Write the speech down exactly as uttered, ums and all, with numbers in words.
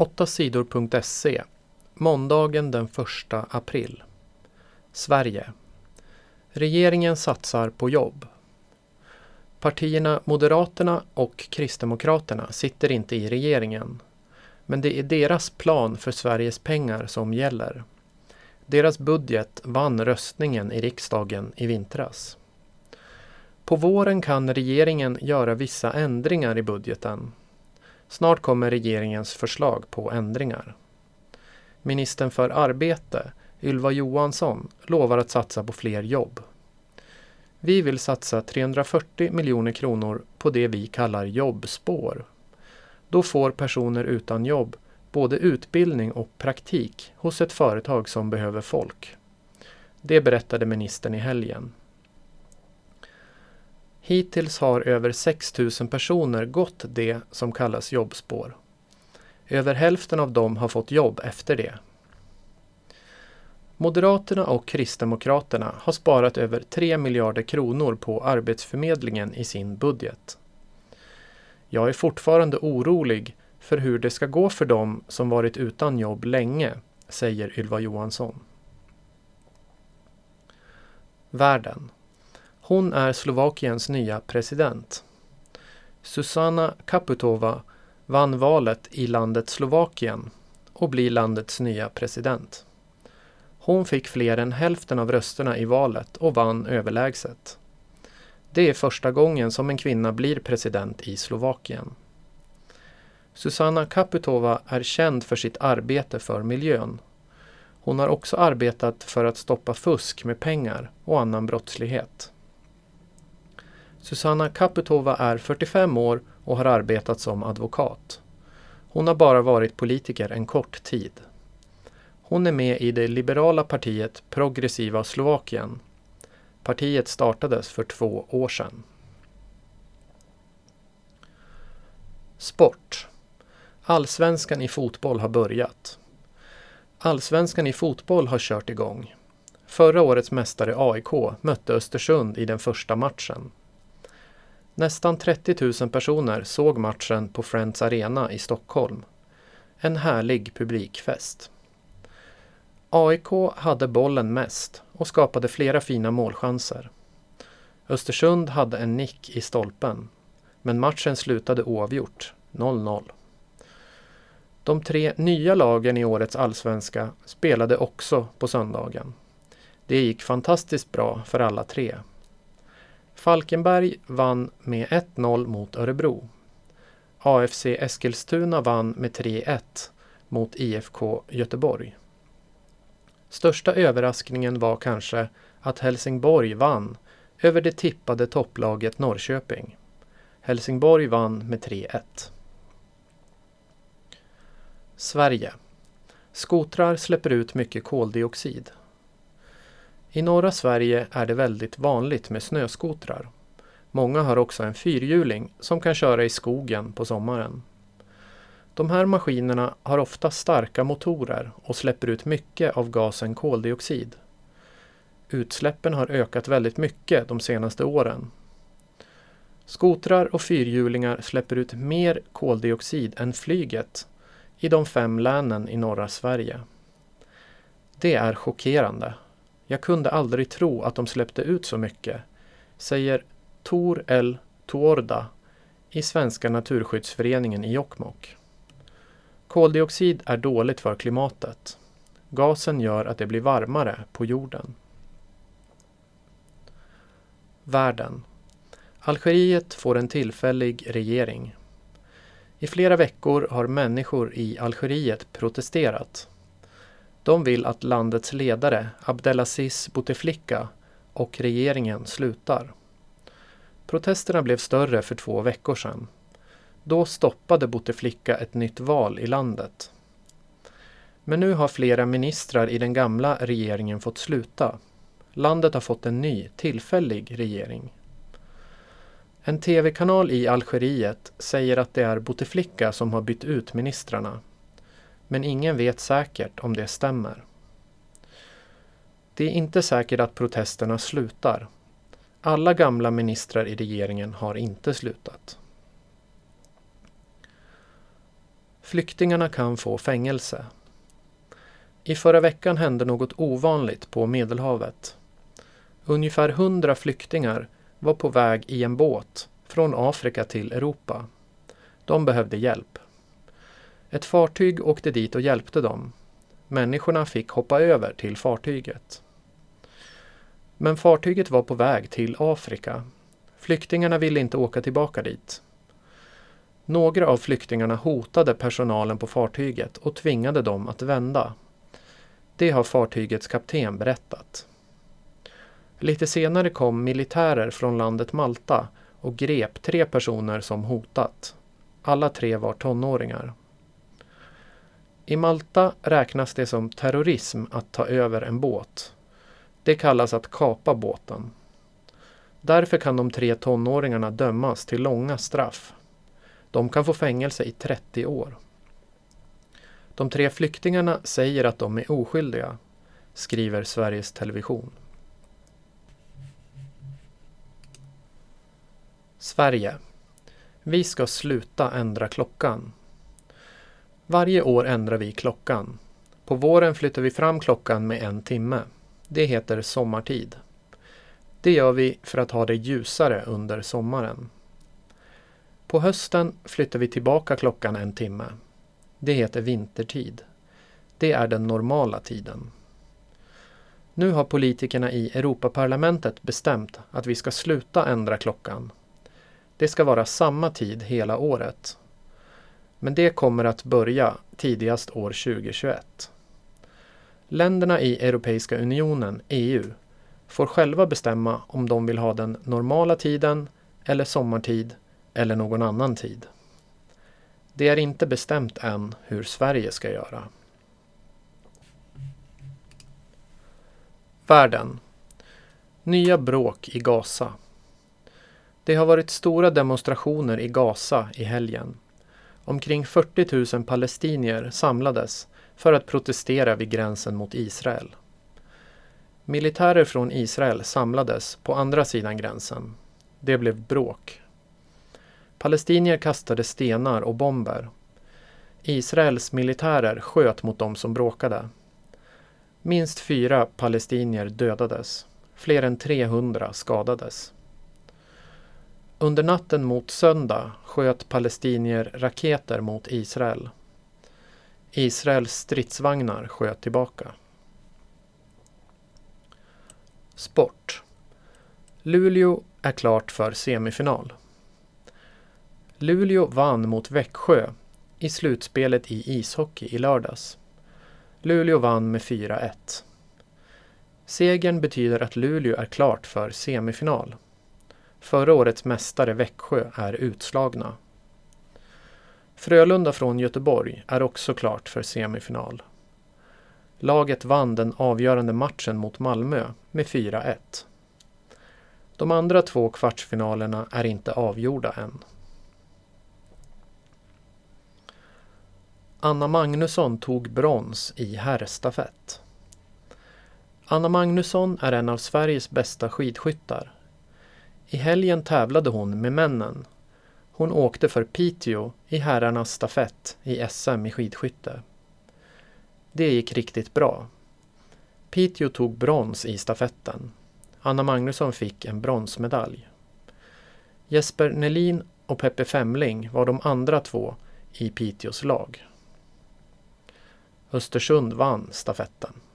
åtta sidor punkt se. Måndagen den första april. Sverige. Regeringen satsar på jobb. Partierna Moderaterna och Kristdemokraterna sitter inte i regeringen. Men det är deras plan för Sveriges pengar som gäller. Deras budget vann röstningen i riksdagen i vintras. På våren kan regeringen göra vissa ändringar i budgeten. Snart kommer regeringens förslag på ändringar. Ministern för arbete, Ylva Johansson, lovar att satsa på fler jobb. Vi vill satsa trehundrafyrtio miljoner kronor på det vi kallar jobbspår. Då får personer utan jobb både utbildning och praktik hos ett företag som behöver folk. Det berättade ministern i helgen. Hittills har över sex tusen personer gått det som kallas jobbspår. Över hälften av dem har fått jobb efter det. Moderaterna och Kristdemokraterna har sparat över tre miljarder kronor på Arbetsförmedlingen i sin budget. Jag är fortfarande orolig för hur det ska gå för dem som varit utan jobb länge, säger Ylva Johansson. Världen. Hon är Slovakiens nya president. Zuzana Čaputová vann valet i landet Slovakien och blir landets nya president. Hon fick fler än hälften av rösterna i valet och vann överlägset. Det är första gången som en kvinna blir president i Slovakien. Zuzana Čaputová är känd för sitt arbete för miljön. Hon har också arbetat för att stoppa fusk med pengar och annan brottslighet. Zuzana Čaputová är fyrtiofem år och har arbetat som advokat. Hon har bara varit politiker en kort tid. Hon är med i det liberala partiet Progressiva Slovakien. Partiet startades för två år sedan. Sport. Allsvenskan i fotboll har börjat. Allsvenskan i fotboll har kört igång. Förra årets mästare A I K mötte Östersund i den första matchen. Nästan trettio tusen personer såg matchen på Friends Arena i Stockholm. En härlig publikfest. A I K hade bollen mest och skapade flera fina målchanser. Östersund hade en nick i stolpen, men matchen slutade oavgjort, noll noll. De tre nya lagen i årets allsvenska spelade också på söndagen. Det gick fantastiskt bra för alla tre. Falkenberg vann med ett noll mot Örebro. A F C Eskilstuna vann med tre ett mot I F K Göteborg. Största överraskningen var kanske att Helsingborg vann över det tippade topplaget Norrköping. Helsingborg vann med tre ett. Sverige. Skotrar släpper ut mycket koldioxid. I norra Sverige är det väldigt vanligt med snöskotrar. Många har också en fyrhjuling som kan köra i skogen på sommaren. De här maskinerna har ofta starka motorer och släpper ut mycket av gasen koldioxid. Utsläppen har ökat väldigt mycket de senaste åren. Skotrar och fyrhjulingar släpper ut mer koldioxid än flyget i de fem länen i norra Sverige. Det är chockerande. Jag kunde aldrig tro att de släppte ut så mycket, säger Tor L. Tuorda i Svenska Naturskyddsföreningen i Jokkmokk. Koldioxid är dåligt för klimatet. Gasen gör att det blir varmare på jorden. Världen. Algeriet får en tillfällig regering. I flera veckor har människor i Algeriet protesterat. De vill att landets ledare Abdelaziz Bouteflika och regeringen slutar. Protesterna blev större för två veckor sedan. Då stoppade Bouteflika ett nytt val i landet. Men nu har flera ministrar i den gamla regeringen fått sluta. Landet har fått en ny, tillfällig regering. En tv-kanal i Algeriet säger att det är Bouteflika som har bytt ut ministrarna. Men ingen vet säkert om det stämmer. Det är inte säkert att protesterna slutar. Alla gamla ministrar i regeringen har inte slutat. Flyktingarna kan få fängelse. I förra veckan hände något ovanligt på Medelhavet. Ungefär hundra flyktingar var på väg i en båt från Afrika till Europa. De behövde hjälp. Ett fartyg åkte dit och hjälpte dem. Människorna fick hoppa över till fartyget. Men fartyget var på väg till Afrika. Flyktingarna ville inte åka tillbaka dit. Några av flyktingarna hotade personalen på fartyget och tvingade dem att vända. Det har fartygets kapten berättat. Lite senare kom militärer från landet Malta och grep tre personer som hotat. Alla tre var tonåringar. I Malta räknas det som terrorism att ta över en båt. Det kallas att kapa båten. Därför kan de tre tonåringarna dömas till långa straff. De kan få fängelse i trettio år. De tre flyktingarna säger att de är oskyldiga, skriver Sveriges Television. Sverige. Vi ska sluta ändra klockan. Varje år ändrar vi klockan. På våren flyttar vi fram klockan med en timme. Det heter sommartid. Det gör vi för att ha det ljusare under sommaren. På hösten flyttar vi tillbaka klockan en timme. Det heter vintertid. Det är den normala tiden. Nu har politikerna i Europaparlamentet bestämt att vi ska sluta ändra klockan. Det ska vara samma tid hela året. Men det kommer att börja tidigast år tjugohundratjugoett. Länderna i Europeiska unionen, E U, får själva bestämma om de vill ha den normala tiden eller sommartid eller någon annan tid. Det är inte bestämt än hur Sverige ska göra. Världen. Nya bråk i Gaza. Det har varit stora demonstrationer i Gaza i helgen. Omkring fyrtio tusen palestinier samlades för att protestera vid gränsen mot Israel. Militärer från Israel samlades på andra sidan gränsen. Det blev bråk. Palestinier kastade stenar och bomber. Israels militärer sköt mot dem som bråkade. Minst fyra palestinier dödades. Fler än trehundra skadades. Under natten mot söndag sköt palestinier raketer mot Israel. Israels stridsvagnar sköt tillbaka. Sport. Luleå är klart för semifinal. Luleå vann mot Växjö i slutspelet i ishockey i lördags. Luleå vann med fyra ett. Segern betyder att Luleå är klart för semifinal. Förra årets mästare Växjö är utslagna. Frölunda från Göteborg är också klart för semifinal. Laget vann den avgörande matchen mot Malmö med fyra ett. De andra två kvartsfinalerna är inte avgjorda än. Anna Magnusson tog brons i herrstafett. Anna Magnusson är en av Sveriges bästa skidskyttar. I helgen tävlade hon med männen. Hon åkte för Piteå i herrarnas stafett i S M i skidskytte. Det gick riktigt bra. Piteå tog brons i stafetten. Anna Magnusson fick en bronsmedalj. Jesper Nelin och Peppe Femling var de andra två i Piteås lag. Östersund vann stafetten.